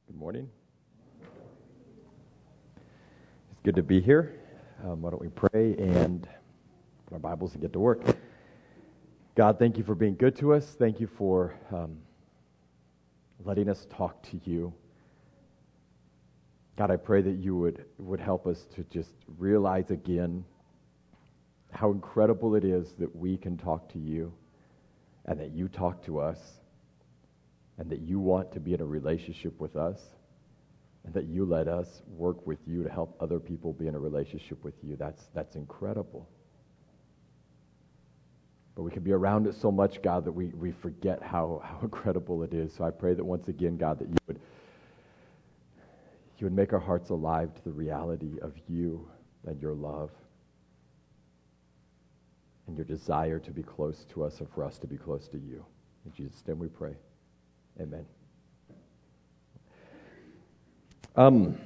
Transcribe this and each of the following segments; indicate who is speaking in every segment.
Speaker 1: Good morning. It's good to be here. Why don't we pray and put our Bibles and get to work. God, thank you for being good to us. Thank you for letting us talk to you. God, I pray that you would help us to just realize again how incredible it is that we can talk to you and that you talk to us and that you want to be in a relationship with us and that you let us work with you to help other people be in a relationship with you. That's incredible. But we can be around it so much, God, that we forget how incredible it is. So I pray that once again, God, that you would make our hearts alive to the reality of you and your love and your desire to be close to us and for us to be close to you. In Jesus' name we pray. Amen. If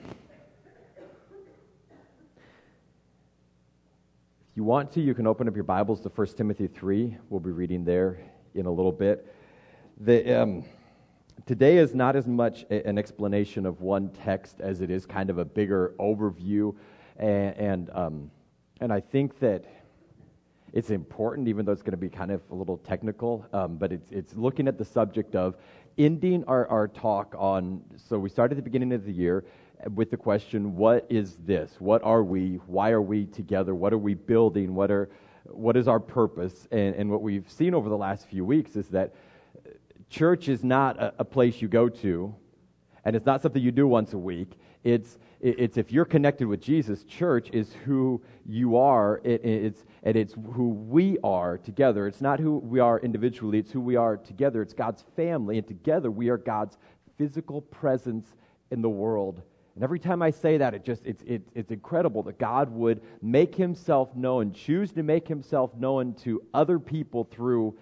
Speaker 1: you want to, you can open up your Bibles to 1 Timothy 3. We'll be reading there in a little bit. Today is not as much an explanation of one text as it is kind of a bigger overview, and I think that it's important, even though it's going to be kind of a little technical, but it's looking at the subject of ending our talk on, so we started at the beginning of the year with the question, what is this? What are we? Why are we together? What are we building? What is our purpose? And what we've seen over the last few weeks is that church is not a place you go to, and it's not something you do once a week. It's if you're connected with Jesus, church is who you are, it's who we are together. It's not who we are individually, it's who we are together. It's God's family, and together we are God's physical presence in the world. And every time I say that, it's incredible that God would make himself known, choose to make himself known to other people through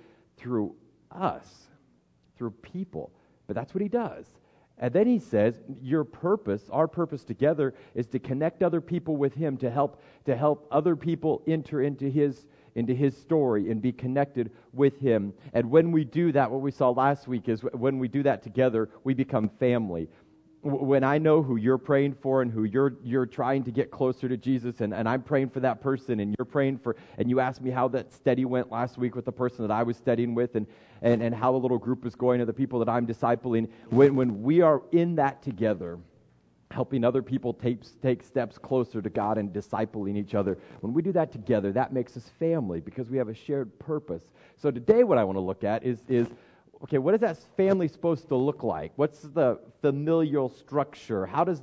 Speaker 1: us, through people. But that's what he does. And then he says, your purpose, our purpose together, is to connect other people with him, to help other people enter into his story and be connected with him. And when we do that, what we saw last week is when we do that together, we become family. When I know who you're praying for and who you're trying to get closer to Jesus, and I'm praying for that person, and you're praying for, and you asked me how that study went last week with the person that I was studying with, and how the little group is going, to the people that I'm discipling. When we are in that together, helping other people take steps closer to God and discipling each other, when we do that together, that makes us family because we have a shared purpose. So today what I want to look at is okay, what is that family supposed to look like? What's the familial structure? How is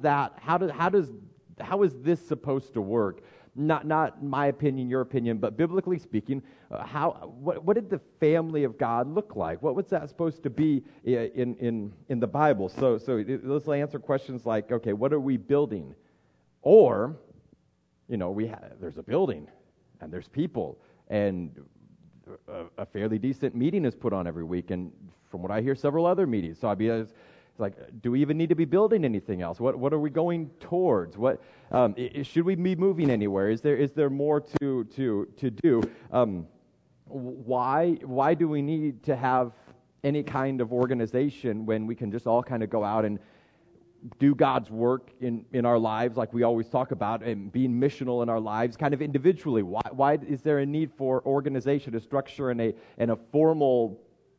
Speaker 1: this supposed to work? Not my opinion, your opinion, but biblically speaking, what did the family of God look like? What was that supposed to be in the Bible? So let's answer questions like, okay, what are we building? Or, there's a building and there's people, and a fairly decent meeting is put on every week, and from what I hear, several other meetings. So it's like, do we even need to be building anything else? What are we going towards? What should we be moving anywhere? Is there more to do? Why do we need to have any kind of organization when we can just all kind of go out and do God's work in our lives, like we always talk about, and being missional in our lives, kind of individually? Why is there a need for organization, a structure, and a formal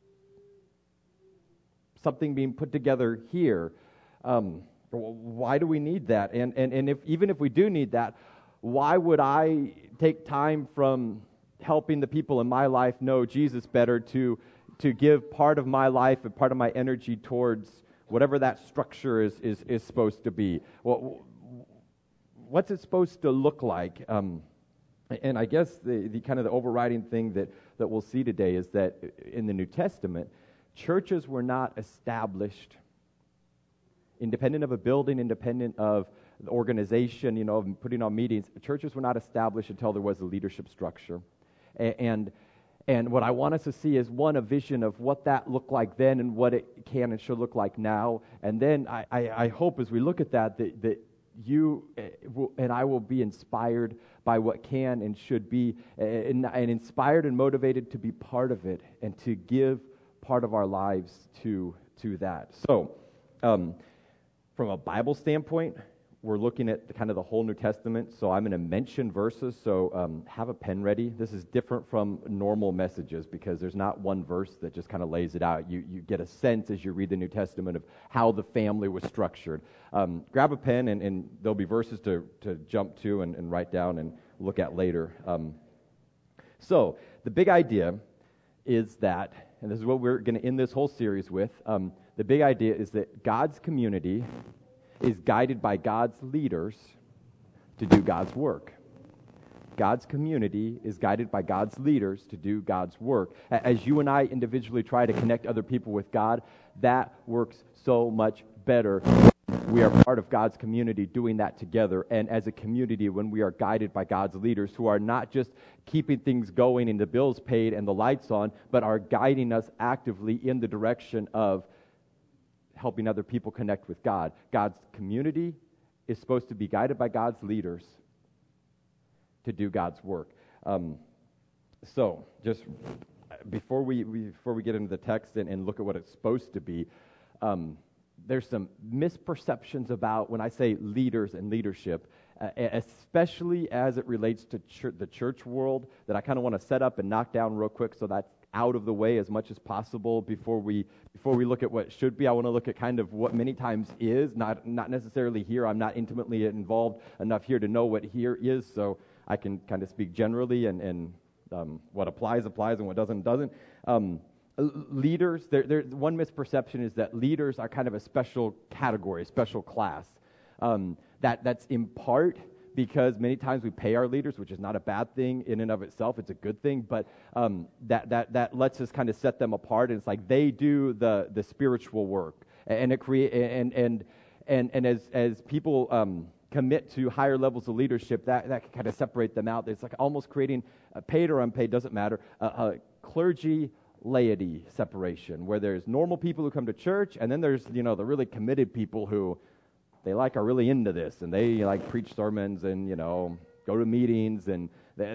Speaker 1: something being put together here? Why do we need that? And even if we do need that, why would I take time from helping the people in my life know Jesus better to give part of my life and part of my energy towards whatever that structure is supposed to be? Well, what's it supposed to look like? And I guess the kind of the overriding thing that we'll see today is that in the New Testament, churches were not established independent of a building, independent of the organization, of putting on meetings. Churches were not established until there was a leadership structure. And what I want us to see is, one, a vision of what that looked like then and what it can and should look like now. And then I hope as we look at that you and I will be inspired by what can and should be, and inspired and motivated to be part of it and to give part of our lives to that. So From a Bible standpoint, we're looking at kind of the whole New Testament, so I'm going to mention verses, so have a pen ready. This is different from normal messages because there's not one verse that just kind of lays it out. You get a sense as you read the New Testament of how the family was structured. Grab a pen, and there'll be verses to jump to and write down and look at later. So the big idea is that, and this is what we're going to end this whole series with, the big idea is that God's community is guided by God's leaders to do God's work. God's community is guided by God's leaders to do God's work. As you and I individually try to connect other people with God, that works so much better. We are part of God's community doing that together. And as a community, when we are guided by God's leaders who are not just keeping things going and the bills paid and the lights on, but are guiding us actively in the direction of helping other people connect with God. God's community is supposed to be guided by God's leaders to do God's work. So, just before we get into the text and look at what it's supposed to be, there's some misperceptions about when I say leaders and leadership, especially as it relates to the church world, that I kind of want to set up and knock down real quick so that's out of the way as much as possible before we look at what should be. I want to look at kind of what many times is, not necessarily here. I'm not intimately involved enough here to know what here is, so I can kind of speak generally, and what applies and what doesn't. Leaders, there's one misperception is that leaders are kind of a special category, a special class. That's in part because many times we pay our leaders, which is not a bad thing in and of itself. It's a good thing, but that lets us kind of set them apart. And it's like they do the spiritual work, and it and as people commit to higher levels of leadership, that can kind of separate them out. It's like almost creating paid or unpaid, doesn't matter. Clergy laity separation, where there's normal people who come to church, and then there's the really committed people who they are really into this, and they preach sermons and go to meetings, and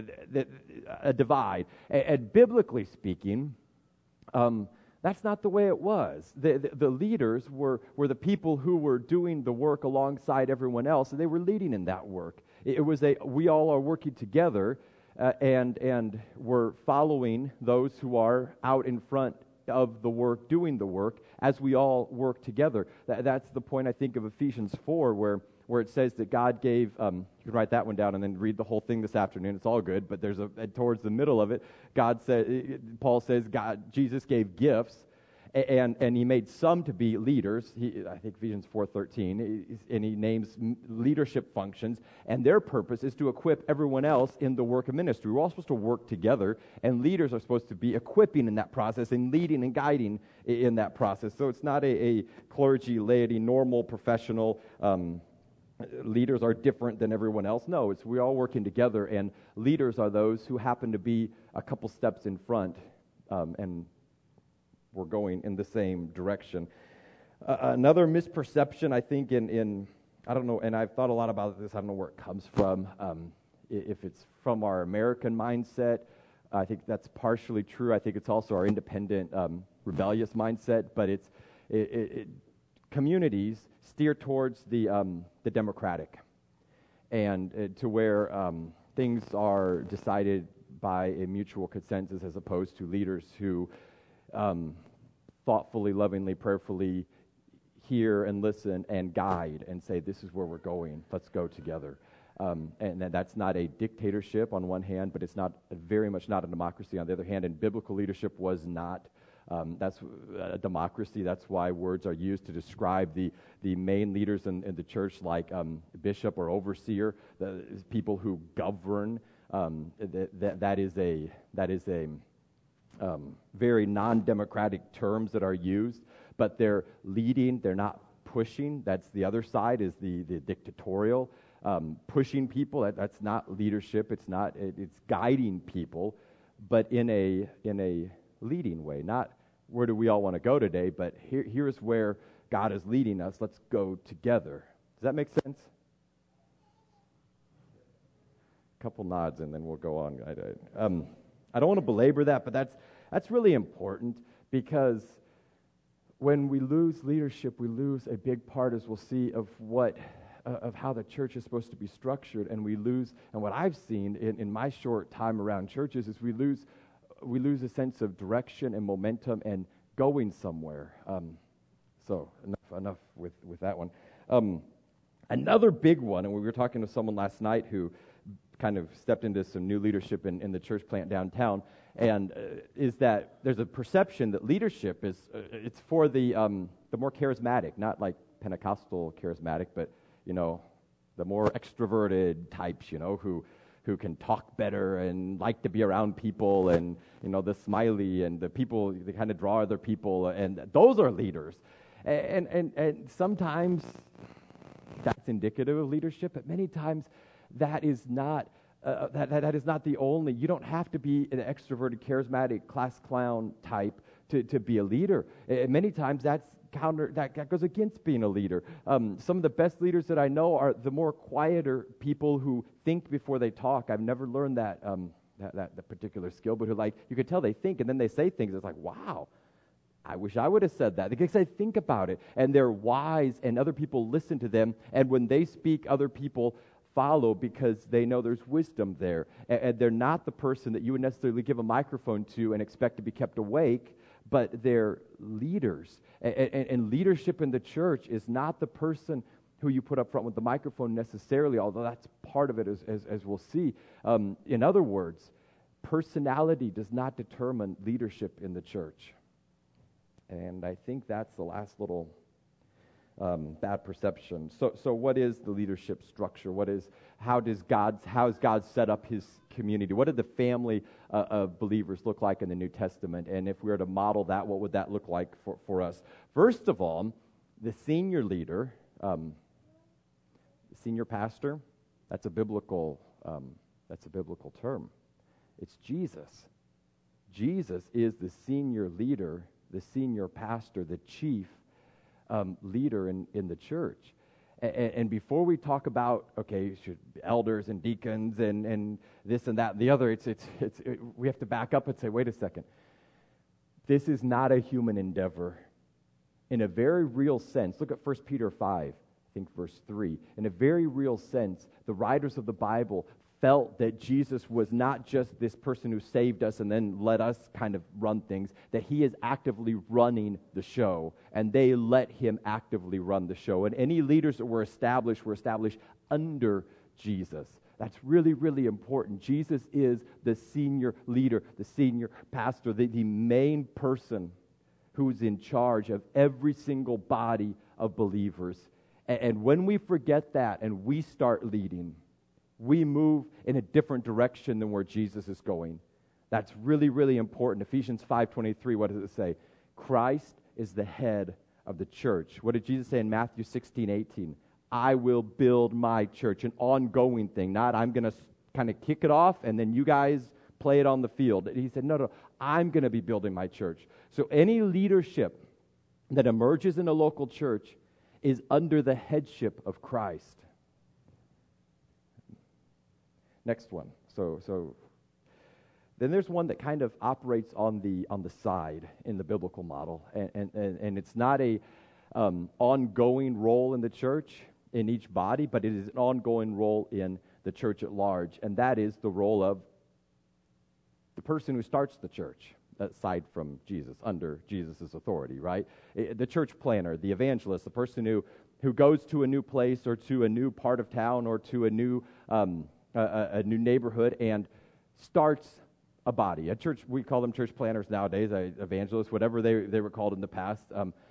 Speaker 1: a divide. And biblically speaking, that's not the way it was. The leaders were the people who were doing the work alongside everyone else, and they were leading in that work. It was we all are working together, and we're following those who are out in front of the work, doing the work, as we all work together. That's the point, I think, of Ephesians 4, where it says that God gave, you can write that one down and then read the whole thing this afternoon. It's all good, but there's towards the middle of it, Paul says Jesus gave gifts, and he made some to be leaders. I think Ephesians 4:13, and he names leadership functions, and their purpose is to equip everyone else in the work of ministry. We're all supposed to work together, and leaders are supposed to be equipping in that process and leading and guiding in that process. So it's not a clergy, laity, normal, professional. Leaders are different than everyone else. No, it's we're all working together, and leaders are those who happen to be a couple steps in front, and we're going in the same direction. Another misperception, I think, in I don't know, and I've thought a lot about this. I don't know where it comes from. If it's from our American mindset, I think that's partially true. I think it's also our independent, rebellious mindset. But communities steer towards the democratic, and to where things are decided by a mutual consensus, as opposed to leaders who thoughtfully, lovingly, prayerfully hear and listen and guide and say, this is where we're going, let's go together. And that's not a dictatorship on one hand, but it's not very much not a democracy on the other hand, and biblical leadership was not. That's a democracy. That's why words are used to describe the main leaders in the church, like bishop or overseer, the people who govern. That is a very non-democratic terms that are used, but they're leading, they're not pushing. That's the other side, is the dictatorial, pushing people. That's not leadership. It's guiding people, but in a leading way. Not where do we all want to go today, but here's where God is leading us. Let's go together. Does that make sense? A couple nods and then we'll go on. I don't want to belabor that, but that's really important, because when we lose leadership, we lose a big part, as we'll see, of how the church is supposed to be structured, and we lose. And what I've seen in my short time around churches is we lose a sense of direction and momentum and going somewhere. So enough with that one. Another big one, and we were talking to someone last night who kind of stepped into some new leadership in the church plant downtown, and is that there's a perception that leadership is it's for the more charismatic, not like Pentecostal charismatic, but the more extroverted types, who can talk better and like to be around people, and the smiley and the people they kind of draw other people, and those are leaders, and sometimes that's indicative of leadership, but many times that is not. That is not the only. You don't have to be an extroverted, charismatic, class clown type to be a leader. Many times that goes against being a leader. Some of the best leaders that I know are the more quieter people who think before they talk. I've never learned that particular skill, but who you could tell they think and then they say things. It's like, wow, I wish I would have said that, because they think about it and they're wise, and other people listen to them. And when they speak, other people follow because they know there's wisdom there. And they're not the person that you would necessarily give a microphone to and expect to be kept awake, but they're leaders. And leadership in the church is not the person who you put up front with the microphone necessarily, although that's part of it, as we'll see. In other words, personality does not determine leadership in the church. And I think that's the last little bad perception. So what is the leadership structure? How is God set up His community? What did the family of believers look like in the New Testament? And if we were to model that, what would that look like for us? First of all, the senior leader, the senior pastor, that's a biblical term. It's Jesus. Jesus is the senior leader, the senior pastor, the chief leader in the church. And before we talk about, elders and deacons and this and that and the other, we have to back up and say, wait a second. This is not a human endeavor. In a very real sense, look at 1 Peter 5, I think verse 3. In a very real sense, the writers of the Bible felt that Jesus was not just this person who saved us and then let us kind of run things, that He is actively running the show, and they let Him actively run the show. And any leaders that were established under Jesus. That's really, really important. Jesus is the senior leader, the senior pastor, the main person who's in charge of every single body of believers. And when we forget that and we start leading, we move in a different direction than where Jesus is going. That's really, really important. Ephesians 5:23, what does it say? Christ is the head of the church. What did Jesus say in Matthew 16:18? I will build my church, an ongoing thing, not I'm going to kind of kick it off and then you guys play it on the field. He said, no, I'm going to be building my church. So any leadership that emerges in a local church is under the headship of Christ. Next one. So then there's one that kind of operates on the side in the biblical model, and it's not a ongoing role in the church in each body, but it is an ongoing role in the church at large, and that is the role of the person who starts the church, aside from Jesus, under Jesus' authority, right? The church planner, the evangelist, the person who goes to a new place or to a new part of town or to a new neighborhood and starts a body. A church, we call them church planners nowadays, evangelists, whatever they were called in the past.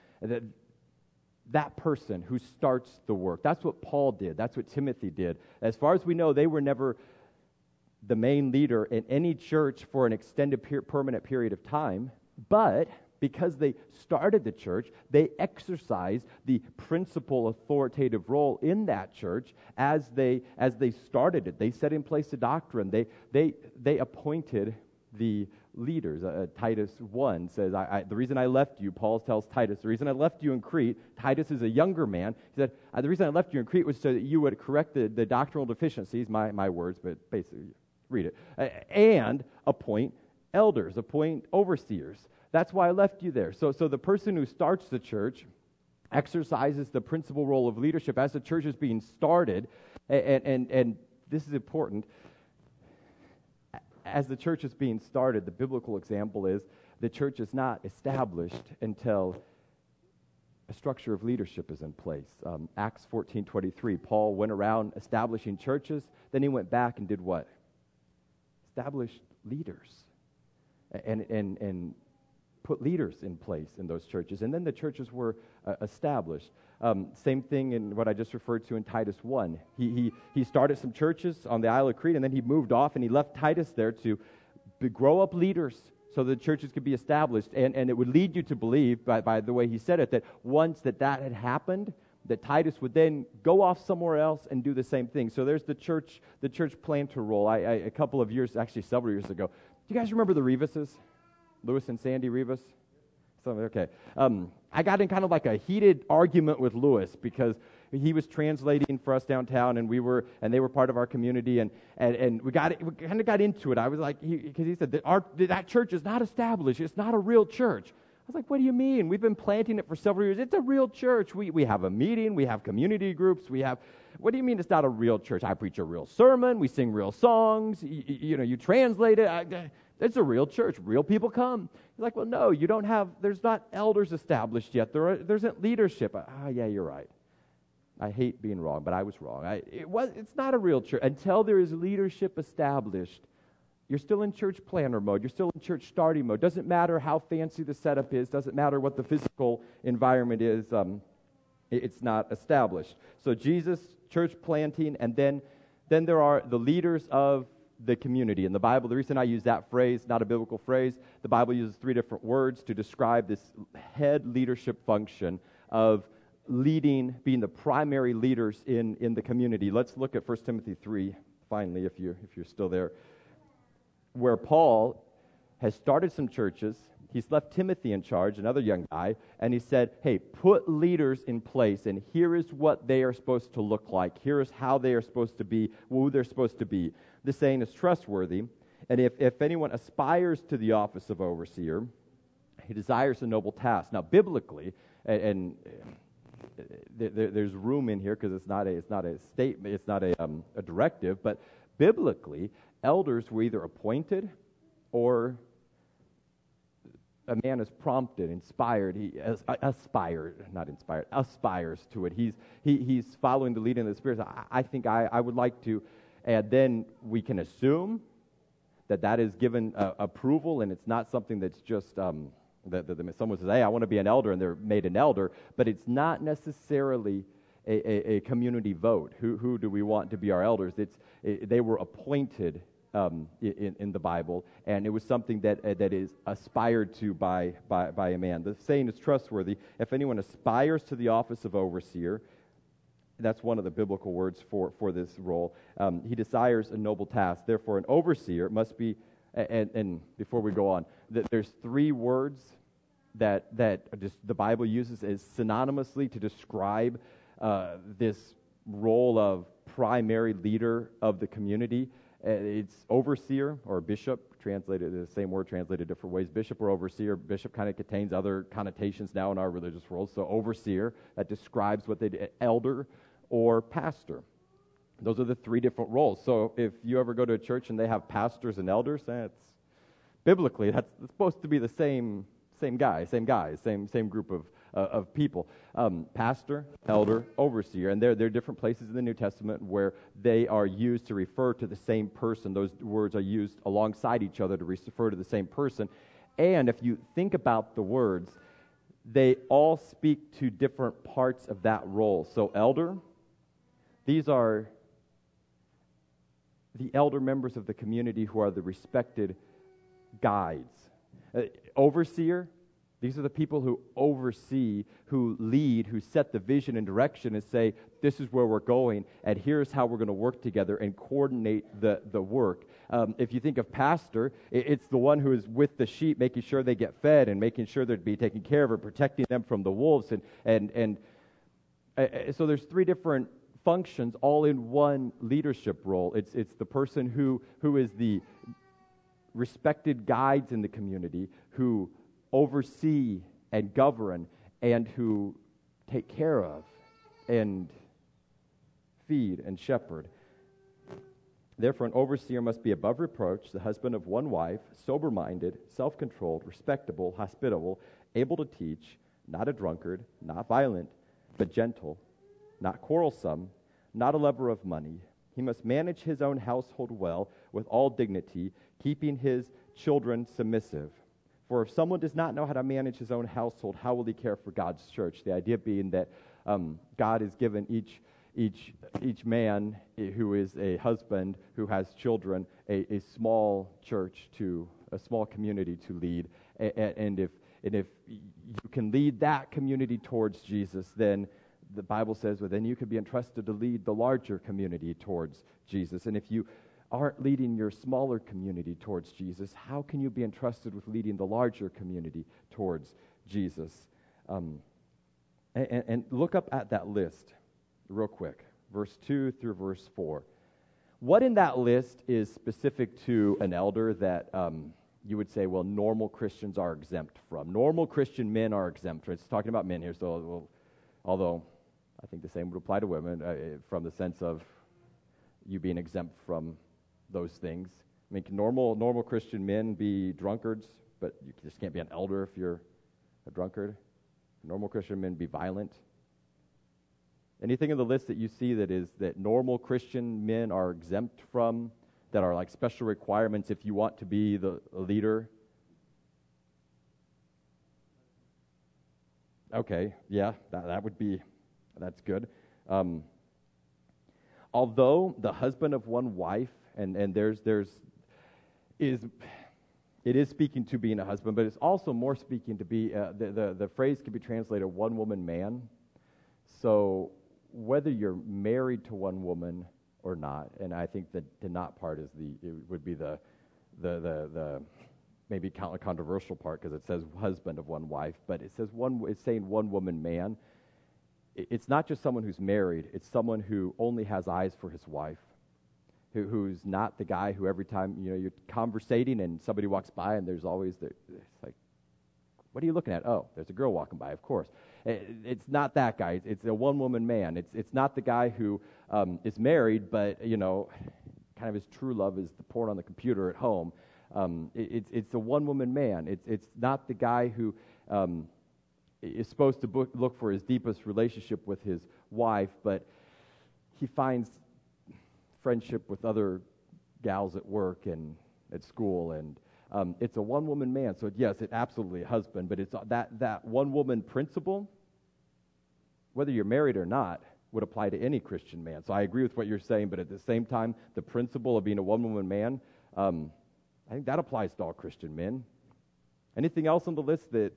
Speaker 1: That person who starts the work. That's what Paul did. That's what Timothy did. As far as we know, they were never the main leader in any church for an extended permanent period of time, but because they started the church, they exercised the principal authoritative role in that church as they started it. They set in place a doctrine. They appointed the leaders. Titus 1 says, the reason I left you, Paul tells Titus, the reason I left you in Crete, Titus is a younger man, he said, the reason I left you in Crete was so that you would correct the doctrinal deficiencies, my words, but basically read it, and appoint elders, appoint overseers. That's why I left you there. So the person who starts the church exercises the principal role of leadership as the church is being started, and this is important. As the church is being started, the biblical example is the church is not established until a structure of leadership is in place. Acts 14:23, Paul went around establishing churches, then he went back and did what? Established leaders and put leaders in place in those churches, and then the churches were established. Same thing in what I just referred to in Titus 1. He started some churches on the Isle of Crete, and then he moved off, and he left Titus there to grow up leaders so the churches could be established. And it would lead you to believe, by the way he said it, that once that had happened, that Titus would then go off somewhere else and do the same thing. So there's the church planter role. A couple of years, actually several years ago, do you guys remember the Revises? Louis and Sandy Rivas? Okay. I got in kind of like a heated argument with Louis because he was translating for us downtown, and they were part of our community, and we kind of got into it. I was like, because he said that church is not established. It's not a real church. I was like, what do you mean? We've been planting it for several years. It's a real church. We have a meeting. We have community groups. What do you mean it's not a real church? I preach a real sermon. We sing real songs. You translate it. It's a real church. Real people come. He's like, well, no, there's not elders established yet. There isn't leadership. Yeah, you're right. I hate being wrong, but I was wrong. It's not a real church. Until there is leadership established, you're still in church planner mode. You're still in church starting mode. Doesn't matter how fancy the setup is. Doesn't matter what the physical environment is. It's not established. So Jesus, church planting, and then there are the leaders of the community. In the Bible, the reason I use that phrase, not a biblical phrase, the Bible uses 3 different words to describe this head leadership function of leading, being the primary leaders in the community. Let's look at 1 Timothy 3, finally, if you're still there, where Paul has started some churches. He's left Timothy in charge, another young guy, and he said, hey, put leaders in place, and here is what they are supposed to look like. Here is how they are supposed to be, who they're supposed to be. The saying is trustworthy, and if anyone aspires to the office of overseer, he desires a noble task. Now, biblically, and there's room in here because it's not a statement, it's not a directive, but biblically, elders were either appointed or a man is prompted, inspired. He aspires to it. He's following the leading of the Spirit. I think I would like to, and then we can assume that is given approval, and it's not something that's just that someone says, hey, I want to be an elder, and they're made an elder, but it's not necessarily a community vote. Who do we want to be our elders? They were appointed in the Bible, and it was something that is aspired to by a man. The saying is trustworthy. If anyone aspires to the office of overseer, that's one of the biblical words for this role. He desires a noble task. Therefore, an overseer must be, and before we go on, there's 3 words that just the Bible uses as synonymously to describe this role of primary leader of the community. It's overseer or bishop, translated the same word translated different ways. Bishop or overseer. Bishop kind of contains other connotations now in our religious world. So overseer, that describes what they do. Elder or pastor. Those are the 3 different roles. So if you ever go to a church and they have pastors and elders, that's biblically that's supposed to be the same guys, same group of people. Pastor, elder, overseer, and there are different places in the New Testament where they are used to refer to the same person. Those words are used alongside each other to refer to the same person. And if you think about the words, they all speak to different parts of that role. So elder, these are the elder members of the community who are the respected guides. Overseer, these are the people who oversee, who lead, who set the vision and direction and say, this is where we're going, and here's how we're going to work together and coordinate the work. If you think of pastor, it's the one who is with the sheep, making sure they get fed and making sure they're being taken care of and protecting them from the wolves. And so there's 3 different functions all in one leadership role. It's the person who is the respected guides in the community, who oversee and govern and who take care of and feed and shepherd. Therefore, an overseer must be above reproach, the husband of one wife, sober-minded, self-controlled, respectable, hospitable, able to teach, not a drunkard, not violent, but gentle, not quarrelsome, not a lover of money. He must manage his own household well, with all dignity, keeping his children submissive. For if someone does not know how to manage his own household, how will he care for God's church? The idea being that God has given each man who is a husband who has children a small church a small community to lead, and if you can lead that community towards Jesus, then the Bible says, well, then you could be entrusted to lead the larger community towards Jesus. And if you aren't leading your smaller community towards Jesus, how can you be entrusted with leading the larger community towards Jesus? And look up at that list real quick, verse 2 through verse 4. What in that list is specific to an elder that you would say, well, normal Christians are exempt from? Normal Christian men are exempt from. It's talking about men here, so although I think the same would apply to women from the sense of you being exempt from those things. I mean, can normal Christian men be drunkards, but you just can't be an elder if you're a drunkard? Can normal Christian men be violent? Anything in the list that you see that normal Christian men are exempt from, that are like special requirements if you want to be a leader? Okay, yeah, that's good. Although the husband of one wife, and it is speaking to being a husband, but it's also more speaking to be, the phrase can be translated one woman man. So whether you're married to one woman or not, and I think that the not part would be the maybe controversial part, because it says husband of one wife, but it's saying one woman man. It's not just someone who's married, it's someone who only has eyes for his wife, who's not the guy who every time you're conversating and somebody walks by and there's always it's like, what are you looking at? Oh, there's a girl walking by, of course. It's not that guy. It's a one-woman man. It's not the guy who is married, but kind of his true love is the porn on the computer at home. It's a one-woman man. It's not the guy who is supposed to look for his deepest relationship with his wife, but he finds friendship with other gals at work and at school, and it's a one-woman man. So yes, it's absolutely a husband, but it's that one-woman principle, whether you're married or not, would apply to any Christian man. So I agree with what you're saying, but at the same time, the principle of being a one-woman man, I think that applies to all Christian men. Anything else on the list that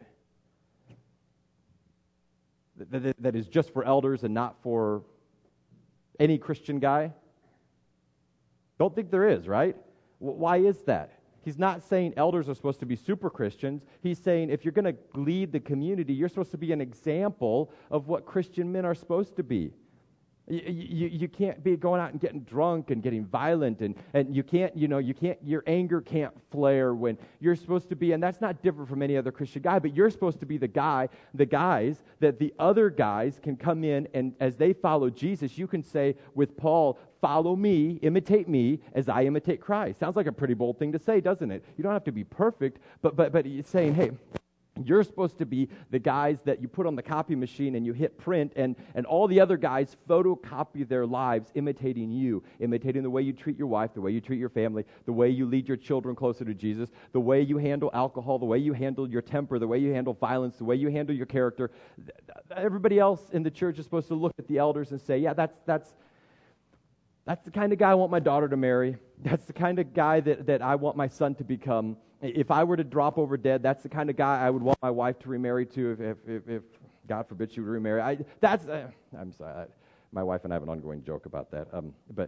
Speaker 1: is just for elders and not for any Christian guy? Don't think there is, right? Why is that? He's not saying elders are supposed to be super Christians. He's saying if you're going to lead the community, you're supposed to be an example of what Christian men are supposed to be. You can't be going out and getting drunk and getting violent, and you can't, your anger can't flare when you're supposed to be, and that's not different from any other Christian guy, but you're supposed to be the guys that the other guys can come in, and as they follow Jesus, you can say with Paul, follow me, imitate me as I imitate Christ. Sounds like a pretty bold thing to say, doesn't it? You don't have to be perfect, but he's saying, hey, you're supposed to be the guys that you put on the copy machine and you hit print, and all the other guys photocopy their lives imitating you, imitating the way you treat your wife, the way you treat your family, the way you lead your children closer to Jesus, the way you handle alcohol, the way you handle your temper, the way you handle violence, the way you handle your character. Everybody else in the church is supposed to look at the elders and say, yeah, that's the kind of guy I want my daughter to marry. That's the kind of guy that I want my son to become. If I were to drop over dead, that's the kind of guy I would want my wife to remarry to if God forbid she would remarry. I'm sorry. My wife and I have an ongoing joke about that. But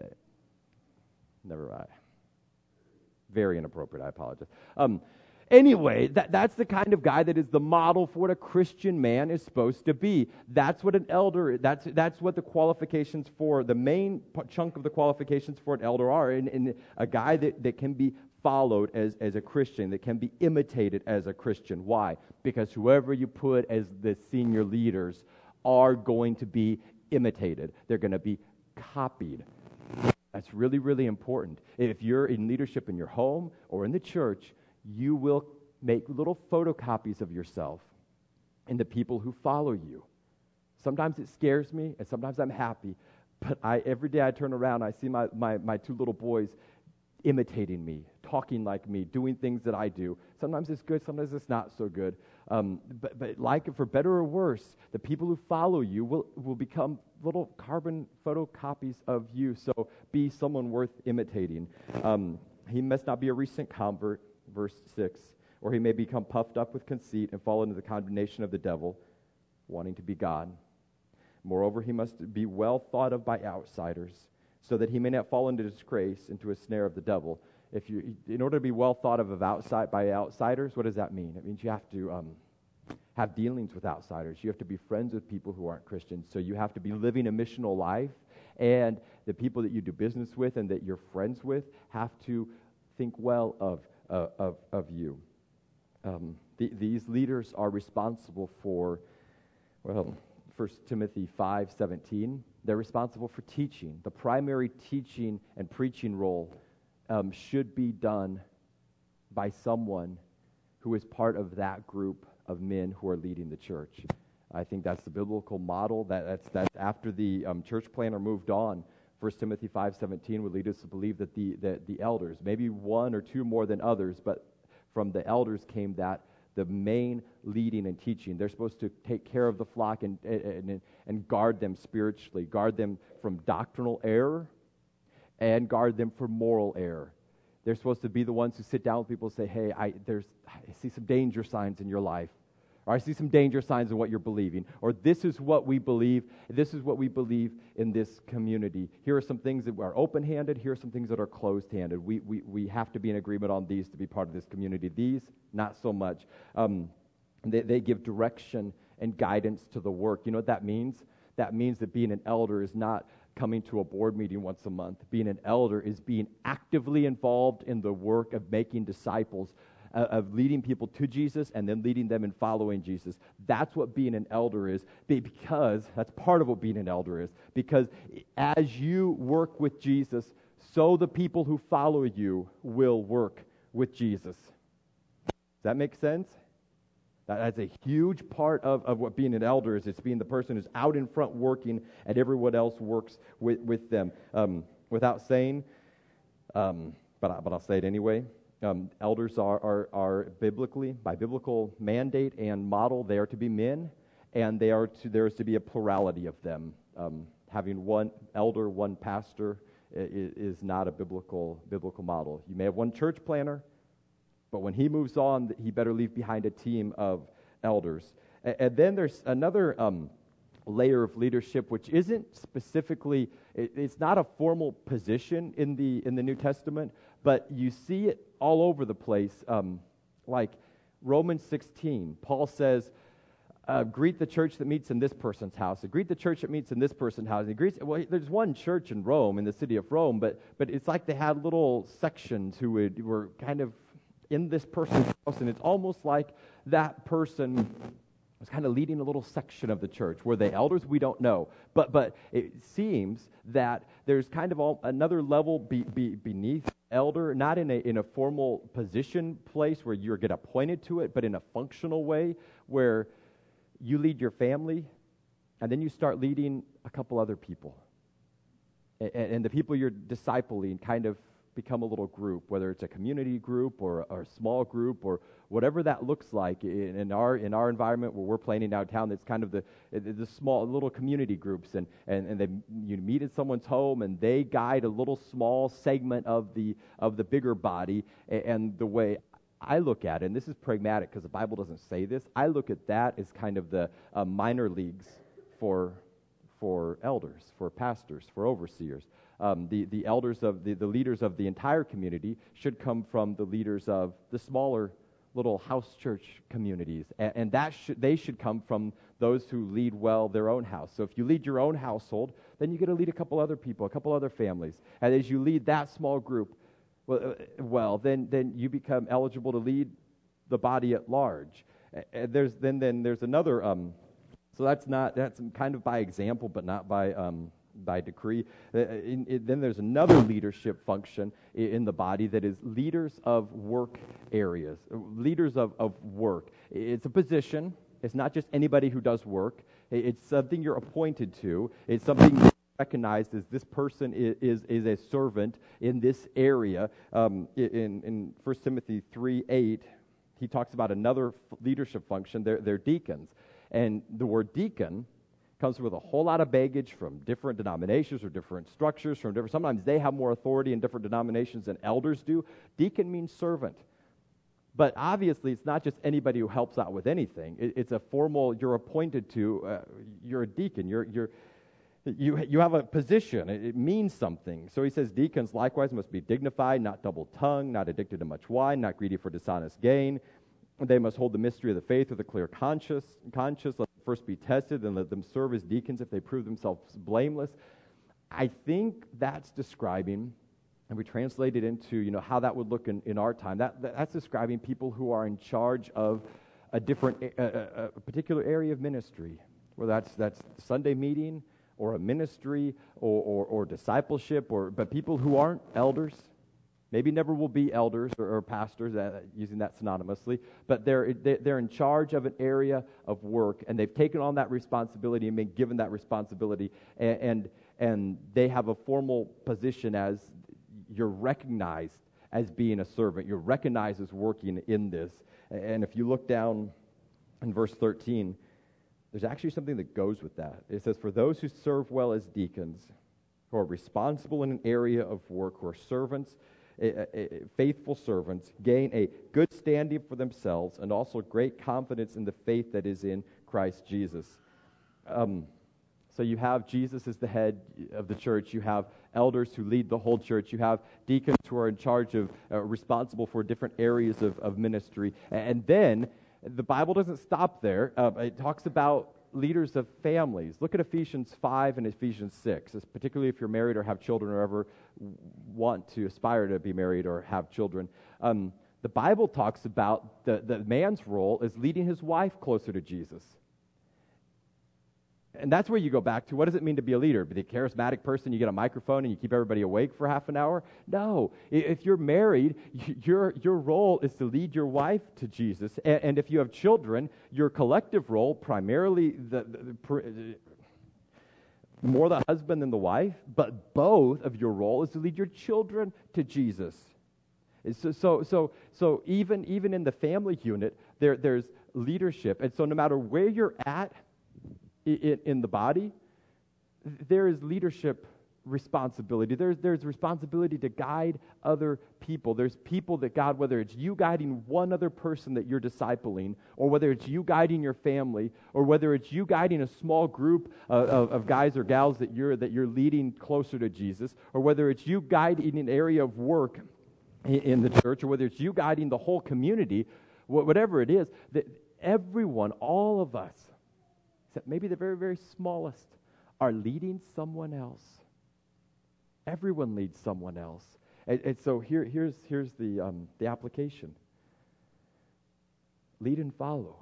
Speaker 1: never mind. Very inappropriate. I apologize. Anyway, that's the kind of guy that is the model for what a Christian man is supposed to be. That's what an elder is. That's what the qualifications for, the main chunk of the qualifications for an elder are, and a guy that can be followed as a Christian, that can be imitated as a Christian. Why? Because whoever you put as the senior leaders are going to be imitated. They're going to be copied. That's really, really important. If you're in leadership in your home or in the church, you will make little photocopies of yourself and the people who follow you. Sometimes it scares me, and sometimes I'm happy, but every day I turn around, I see my two little boys imitating me, talking like me, doing things that I do. Sometimes it's good, sometimes it's not so good. But like it, for better or worse, the people who follow you will become little carbon photocopies of you. So be someone worth imitating. He must not be a recent convert, verse 6, or he may become puffed up with conceit and fall into the condemnation of the devil, wanting to be God. Moreover, he must be well thought of by outsiders, so that he may not fall into disgrace, into a snare of the devil. In order to be well thought of by outsiders, what does that mean? It means you have to have dealings with outsiders. You have to be friends with people who aren't Christians. So you have to be living a missional life, and the people that you do business with and that you're friends with have to think well of you. These leaders are responsible for, 1 Timothy 5:17, they're responsible for teaching. The primary teaching and preaching role should be done by someone who is part of that group of men who are leading the church. I think that's the biblical model. That's after the church planner moved on. 1 Timothy 5:17 would lead us to believe that the elders, maybe one or two more than others, but from the elders came the main leading and teaching. They're supposed to take care of the flock and guard them spiritually, guard them from doctrinal error, and guard them from moral error. They're supposed to be the ones who sit down with people and say, hey, I see some danger signs in your life, or I see some danger signs in what you're believing, or this is what we believe in this community. Here are some things that are open-handed, here are some things that are closed-handed. We have to be in agreement on these to be part of this community. These, not so much. They give direction and guidance to the work. You know what that means? That means that being an elder is not coming to a board meeting once a month. Being an elder is being actively involved in the work of making disciples, of leading people to Jesus and then leading them in following Jesus. That's what being an elder is, because that's part of what being an elder is. Because as you work with Jesus, so the people who follow you will work with Jesus. Does that make sense? That's a huge part of what being an elder is. It's being the person who's out in front working, and everyone else works with them. Without saying, but I'll say it anyway. Elders are biblically, by biblical mandate and model, they are to be men, and there is to be a plurality of them. Having one elder, one pastor is not a biblical model. You may have one church planner, but when he moves on, he better leave behind a team of elders. And then there's another layer of leadership, which isn't specifically, it's not a formal position in the New Testament, but you see it all over the place. Like Romans 16, Paul says, greet the church that meets in this person's house. Greet the church that meets in this person's house. There's one church in Rome, in the city of Rome, but it's like they had little sections who were kind of in this person's house, and it's almost like that person was kind of leading a little section of the church. Were they elders? We don't know. But it seems that there's kind of another level beneath elder, not in a formal position place where you get appointed to it, but in a functional way where you lead your family, and then you start leading a couple other people. And the people you're discipling kind of become a little group, whether it's a community group or a small group or whatever that looks like. In our environment where we're planning downtown, it's kind of the small little community groups, and you meet at someone's home and they guide a little small segment of the bigger body. And the way I look at it, and this is pragmatic because the Bible doesn't say this, I look at that as kind of the minor leagues for elders, for pastors, for overseers. The elders of the leaders of the entire community should come from the leaders of the smaller little house church communities, and they should come from those who lead well their own house. So if you lead your own household, then you get to lead a couple other people, a couple other families, and as you lead that small group, Then you become eligible to lead the body at large. There's another. So that's kind of by example, but not by decree. Then there's another leadership function in the body that is leaders of work areas, leaders of work. It's a position. It's not just anybody who does work. It's something you're appointed to. It's something recognized as this person is a servant in this area. In 1 Timothy 3:8, he talks about another leadership function. They're deacons. And the word deacon comes with a whole lot of baggage from different denominations or different structures. Sometimes they have more authority in different denominations than elders do. Deacon means servant. But obviously, it's not just anybody who helps out with anything. It's a formal, you're appointed to, you're a deacon. You have a position. It means something. So he says deacons likewise must be dignified, not double-tongued, not addicted to much wine, not greedy for dishonest gain. They must hold the mystery of the faith with a clear conscience. Let them first be tested, and let them serve as deacons if they prove themselves blameless. I think that's describing, and we translate it into how that would look in our time. That's describing people who are in charge of a particular area of ministry, whether that's Sunday meeting or a ministry or discipleship, but people who aren't elders. Maybe never will be elders or pastors, using that synonymously, but they're in charge of an area of work, and they've taken on that responsibility and been given that responsibility, and they have a formal position as you're recognized as being a servant. You're recognized as working in this. And if you look down in verse 13, there's actually something that goes with that. It says, "For those who serve well as deacons, who are responsible in an area of work, who are servants, faithful servants, gain a good standing for themselves and also great confidence in the faith that is in Christ Jesus." So you have Jesus as the head of the church. You have elders who lead the whole church. You have deacons who are in charge of, responsible for different areas of ministry. And then the Bible doesn't stop there. It talks about leaders of families. Look at Ephesians 5 and Ephesians 6, particularly if you're married or have children or ever want to aspire to be married or have children. The Bible talks about the man's role as leading his wife closer to Jesus. And that's where you go back to, what does it mean to be a leader? Be a charismatic person, you get a microphone and you keep everybody awake for half an hour? No. If you're married, your role is to lead your wife to Jesus. And if you have children, your collective role, primarily more the husband than the wife, but both of your role is to lead your children to Jesus. So even in the family unit, there's leadership. And so no matter where you're at in the body, there is leadership responsibility. There's responsibility to guide other people. There's people that God, whether it's you guiding one other person that you're discipling, or whether it's you guiding your family, or whether it's you guiding a small group of guys or gals that you're leading closer to Jesus, or whether it's you guiding an area of work in the church, or whether it's you guiding the whole community, whatever it is, that everyone, all of us, except maybe the very, very smallest, are leading someone else. Everyone leads someone else. And so here's the application. Lead and follow.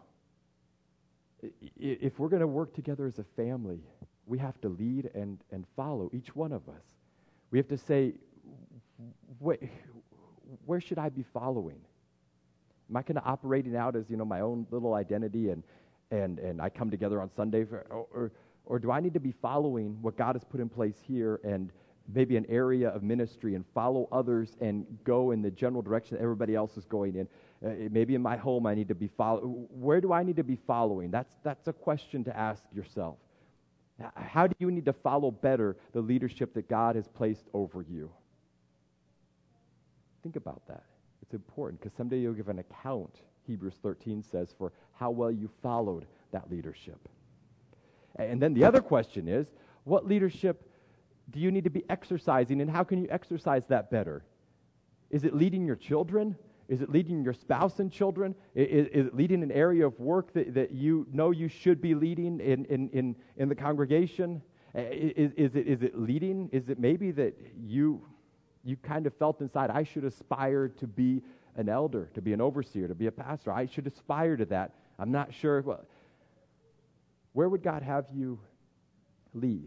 Speaker 1: If we're going to work together as a family, we have to lead and follow, each one of us. We have to say, where should I be following? Am I kind of operating out as, my own little identity and I come together on Sunday, or do I need to be following what God has put in place here and maybe an area of ministry and follow others and go in the general direction that everybody else is going in? Maybe in my home I need to be where do I need to be following? That's a question to ask yourself. How do you need to follow better the leadership that God has placed over you? Think about that. It's important because someday you'll give an account, Hebrews 13 says, for how well you followed that leadership. And then the other question is, what leadership do you need to be exercising, and how can you exercise that better? Is it leading your children? Is it leading your spouse and children? Is it leading an area of work that you know you should be leading in the congregation? Is it leading? Is it maybe that you You kind of felt inside, I should aspire to be an elder, to be an overseer, to be a pastor. I should aspire to that. I'm not sure. Well, where would God have you lead?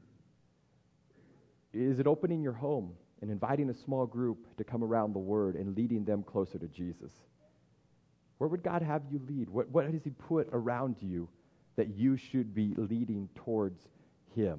Speaker 1: Is it opening your home and inviting a small group to come around the Word and leading them closer to Jesus? Where would God have you lead? What has He put around you that you should be leading towards Him?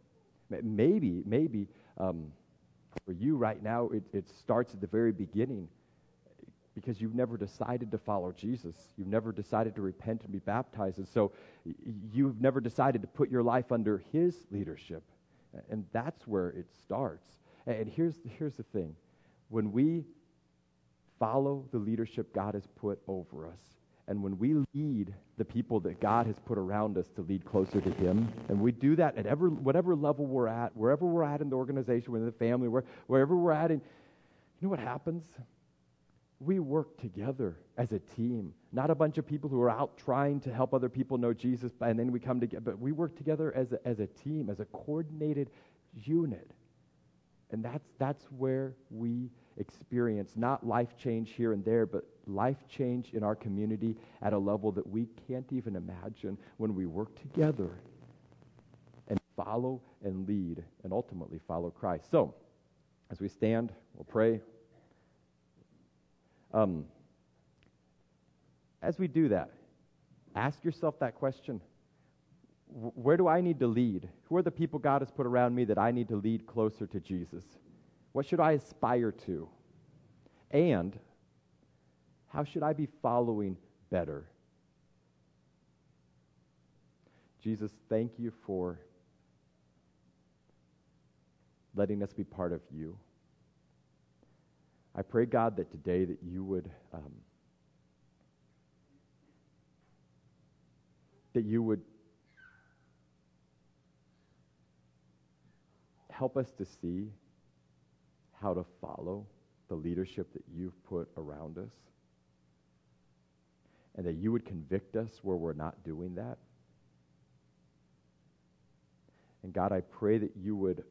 Speaker 1: Maybe for you right now, it starts at the very beginning because you've never decided to follow Jesus. You've never decided to repent and be baptized. And so you've never decided to put your life under His leadership. And that's where it starts. And here's the thing. When we follow the leadership God has put over us, and when we lead the people that God has put around us to lead closer to Him, and we do that at whatever level we're at, wherever we're at in the organization, within the family, wherever we're at, and you know what happens? We work together as a team, not a bunch of people who are out trying to help other people know Jesus, and then we come together, but we work together as a team, as a coordinated unit. And that's where we experience not life change here and there, but life change in our community at a level that we can't even imagine when we work together and follow and lead and ultimately follow Christ. So, as we stand, we'll pray. As we do that, ask yourself that question. Where do I need to lead? Who are the people God has put around me that I need to lead closer to Jesus? What should I aspire to? And how should I be following better? Jesus, thank you for letting us be part of you. I pray, God, that today that you would help us to see how to follow the leadership that you've put around us, and that you would convict us where we're not doing that. And God, I pray that you would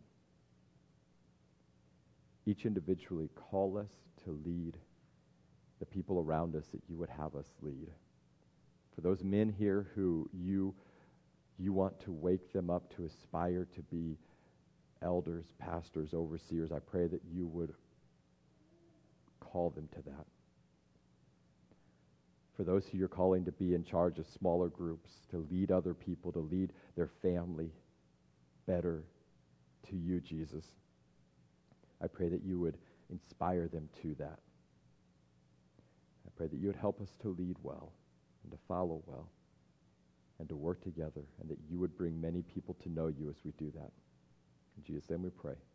Speaker 1: each individually call us to lead the people around us that you would have us lead. For those men here who you want to wake them up to aspire to be elders, pastors, overseers, I pray that you would call them to that. For those who you're calling to be in charge of smaller groups, to lead other people, to lead their family better to you, Jesus, I pray that you would inspire them to that. I pray that you would help us to lead well and to follow well and to work together, and that you would bring many people to know you as we do that. In Jesus' name we pray.